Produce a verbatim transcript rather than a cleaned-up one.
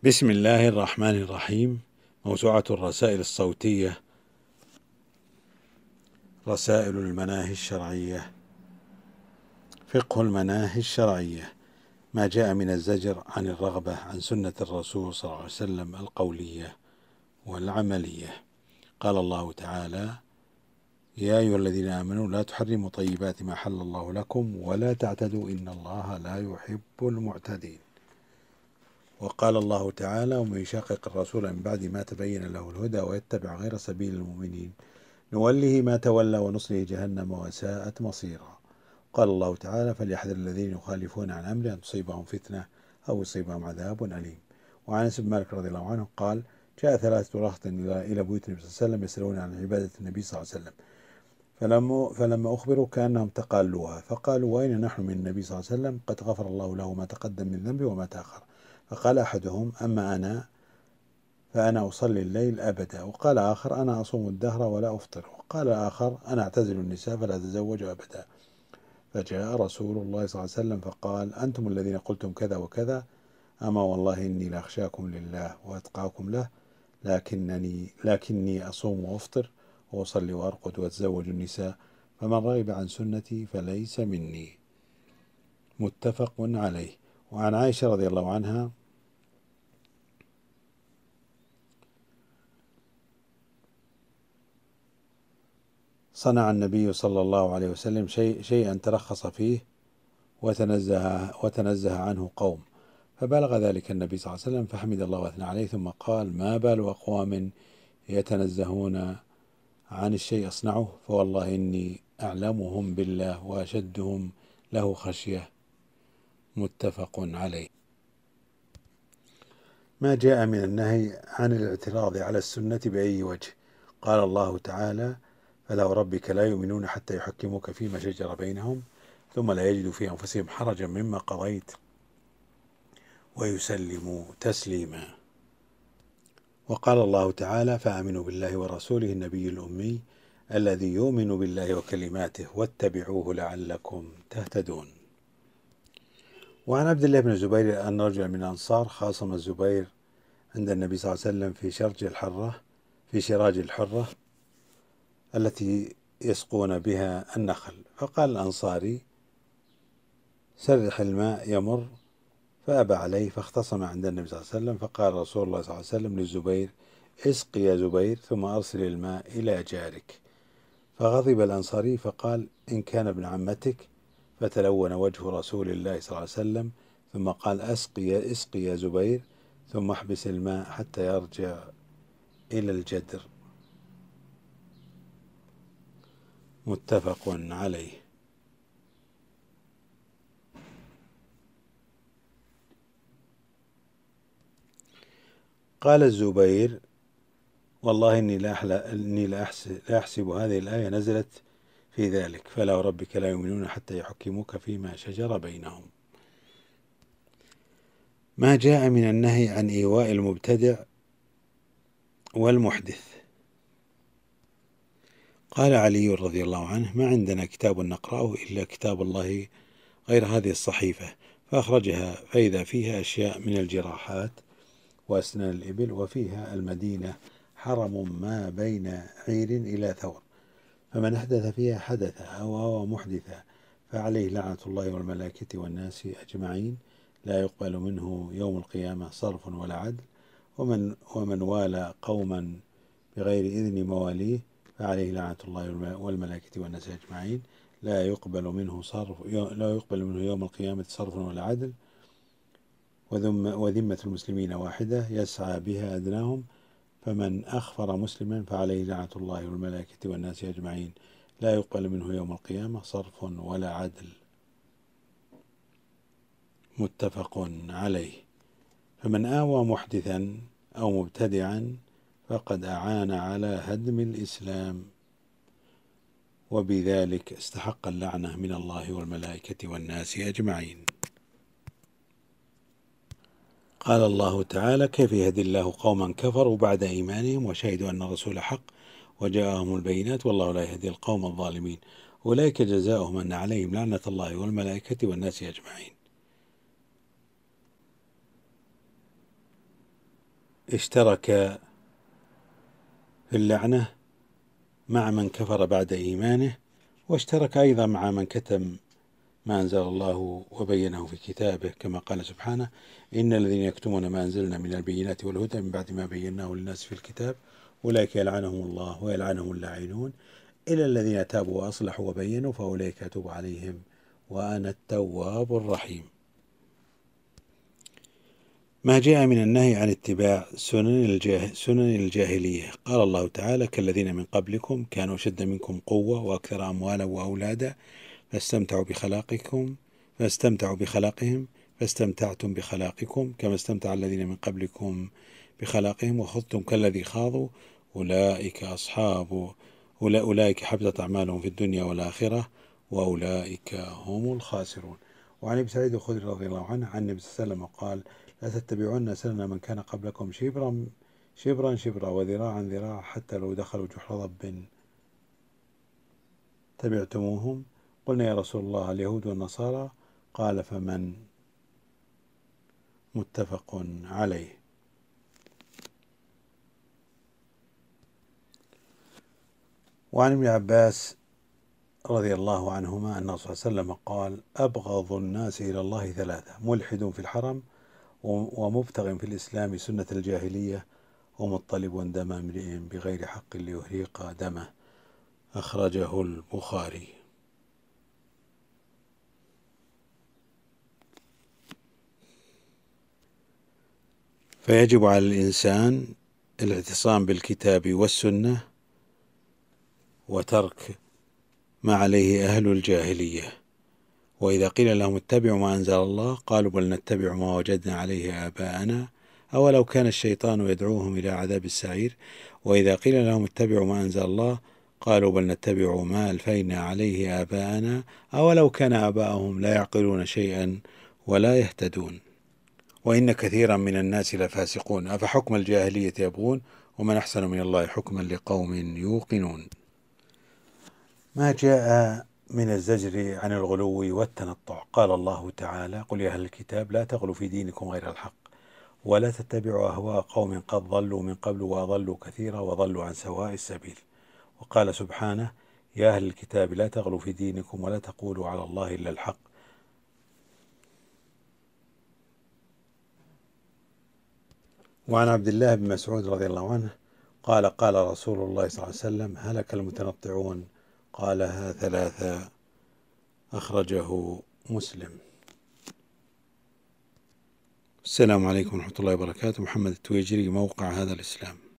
بسم الله الرحمن الرحيم. موسوعة الرسائل الصوتية، رسائل المناهي الشرعية، فقه المناهي الشرعية، ما جاء من الزجر عن الرغبة عن سنة الرسول صلى الله عليه وسلم القولية والعملية. قال الله تعالى: يا أيها الذين آمنوا لا تحرموا طيبات ما حل الله لكم ولا تعتدوا إن الله لا يحب المعتدين. وقال الله تعالى: ومن يشاقق الرسول من بعد ما تبين له الهدى ويتبع غير سبيل المؤمنين نوله ما تولى ونصله جهنم وساءت مصيرا. قال الله تعالى: فليحذر الذين يخالفون عن أمره أن تصيبهم فتنة أو يصيبهم عذاب أليم. وعن أنس بن مالك رضي الله عنه قال: جاء ثلاثة رهط إلى بيوت النبي صلى الله عليه وسلم يسألون عن عبادة النبي صلى الله عليه وسلم، فلما, فلما أخبروا كأنهم تقالوها، فقالوا: وأين نحن من النبي صلى الله عليه وسلم؟ قد غفر الله له ما تقدم من ذنبه وما تأخر. فقال أحدهم: أما أنا فأنا أصلي الليل أبدا. وقال آخر: أنا أصوم الدهر ولا أفطر. وقال آخر: أنا أعتزل النساء فلا أتزوج أبدا. فجاء رسول الله صلى الله عليه وسلم فقال: أنتم الذين قلتم كذا وكذا، أما والله إني لأخشاكم لله وأتقاكم له، لكنني لكني أصوم وأفطر وأصلي وأرقد وأتزوج النساء، فمن رغب عن سنتي فليس مني. متفق عليه. وعن عائشة رضي الله عنها صنع النبي صلى الله عليه وسلم شيء شيئا ترخص فيه وتنزه وتنزه عنه قوم، فبلغ ذلك النبي صلى الله عليه وسلم فحمد الله واثنى عليه، ثم قال: ما بال أقوام يتنزهون عن الشيء أصنعه، فوالله إني أعلمهم بالله وأشدهم له خشية. متفق عليه. ما جاء من النهي عن الاعتراض على السنة بأي وجه. قال الله تعالى: فلا وربك لا يؤمنون حتى يحكموك فيما شجر بينهم ثم لا يجدوا في أنفسهم حرجا مما قضيت ويسلموا تسليما. وقال الله تعالى: فآمنوا بالله ورسوله النبي الأمي الذي يؤمن بالله وكلماته واتبعوه لعلكم تهتدون. وعن عبد الله بن الزبير أن رجلا من الأنصار خاصم الزبير عند النبي صلى الله عليه وسلم في شرج الحرة في شراج الحرة التي يسقون بها النخل، فقال الأنصاري: سرح الماء يمر، فأبى عليه، فاختصم عند النبي صلى الله عليه وسلم، فقال رسول الله صلى الله عليه وسلم للزبير: اسق يا زبير ثم أرسل الماء إلى جارك. فغضب الأنصاري فقال: إن كان ابن عمتك، فتلون وجه رسول الله صلى الله عليه وسلم، ثم قال: اسقي اسقي يا زبير ثم احبس الماء حتى يرجع إلى الجدر. متفق عليه. قال الزبير: والله إني لا إني لا أحسب هذه الآية نزلت في ذلك، فلا وربك لا يؤمنون حتى يحكموك فيما شجر بينهم. ما جاء من النهي عن إيواء المبتدع والمحدث. قال علي رضي الله عنه: ما عندنا كتاب نقرأه إلا كتاب الله غير هذه الصحيفة، فأخرجها فإذا فيها أشياء من الجراحات وأسنان الإبل، وفيها المدينة حرم ما بين عير إلى ثور، فمن أحدث فيها حدثا أو هو محدثا فعليه لعنة الله والملائكة والناس أجمعين، لا يقبل منه يوم القيامة صرف ولا عدل، ومن, ومن والى قوما بغير إذن مواليه فعليه لعنة الله والملائكة والناس أجمعين، لا يقبل منه صرف لا يقبل منه يوم القيامة صرف ولا عدل، وذمة المسلمين واحدة يسعى بها أدناهم، فمن أخفر مسلما فعليه لعنة الله والملائكة والناس أجمعين، لا يقبل منه يوم القيامة صرف ولا عدل. متفق عليه. فمن آوى محدثا أو مبتدعا فقد أعان على هدم الإسلام، وبذلك استحق اللعنة من الله والملائكة والناس أجمعين. قال الله تعالى: كيف يهدي الله قوما كفروا بعد إيمانهم وشهدوا أن الرسول حق وجاءهم البينات والله لا يهدي القوم الظالمين، أولئك جزاؤهم أن عليهم لعنة الله والملائكة والناس أجمعين. اشترك في اللعنة مع من كفر بعد إيمانه، واشترك أيضا مع من كتم ما أنزل الله وبينه في كتابه، كما قال سبحانه: إن الذين يكتمون ما أنزلنا من البينات والهدى من بعد ما بيناه للناس في الكتاب أولئك يلعنهم الله ويلعنهم اللاعنون إلا الذين تابوا وأصلحوا وبينوا فأولئك أتوب عليهم وأنا التواب الرحيم. ما جاء من النهي عن اتباع سنن, الجاه سنن الجاهلية. قال الله تعالى: كالذين من قبلكم كانوا أشد منكم قوة وأكثر أموالا وأولادا فاستمتعوا بخلاقكم فاستمتعوا بخلاقهم فاستمتعتم بخلاقكم كما استمتع الذين من قبلكم بخلاقهم وخضتم كالذي خاضوا أولئك أصحاب أولئك حبطت أعمالهم في الدنيا والآخرة وأولئك هم الخاسرون. وعن ابي سعيد الخدري رضي الله عنه عن النبي صلى الله عليه وسلم قال: لا تتبعون سنن من كان قبلكم شبرا شبرا شبرا وذراعا ذراعا حتى لو دخلوا جحر ضب تبعتموهم. قلنا: يا رسول الله اليهود والنصارى؟ قال: فمن؟ متفق عليه. وعن ابن عباس رضي الله عنهما أن الرسول صلى الله عليه وسلم قال: أبغض الناس إلى الله ثلاثة: ملحد في الحرم ومبتغ في الإسلام سنة الجاهلية ومطلب دم امرئ بغير حق ليهريق دمه. أخرجه البخاري. فيجب على الإنسان الاعتصام بالكتاب والسنة وترك ما عليه أهل الجاهلية. وإذا قيل لهم اتبعوا ما أنزل الله قالوا: بل نتبع ما وجدنا عليه آباءنا أولو كان الشيطان يدعوهم إلى عذاب السعير. وإذا قيل لهم اتبعوا ما أنزل الله قالوا: بل نتبع ما ألفينا عليه آباءنا أولو كان آباءهم لا يعقلون شيئا ولا يهتدون. وإن كثيرا من الناس لفاسقون أفحكم الجاهلية يبغون ومن أحسن من الله حكما لقوم يوقنون. ما جاء من الزجر عن الغلو والتنطع. قال الله تعالى: قل يا أهل الكتاب لا تغلوا في دينكم غير الحق ولا تتبعوا أهواء قوم قد ضلوا من قبل وأضلوا كثيرا وضلوا عن سواء السبيل. وقال سبحانه: يا أهل الكتاب لا تغلوا في دينكم ولا تقولوا على الله إلا الحق. وعن عبد الله بن مسعود رضي الله عنه قال: قال رسول الله صلى الله عليه وسلم: هلك المتنطعون. قالها ثلاثة. أخرجه مسلم. السلام عليكم ورحمة الله وبركاته. محمد التويجري، موقع هذا الإسلام.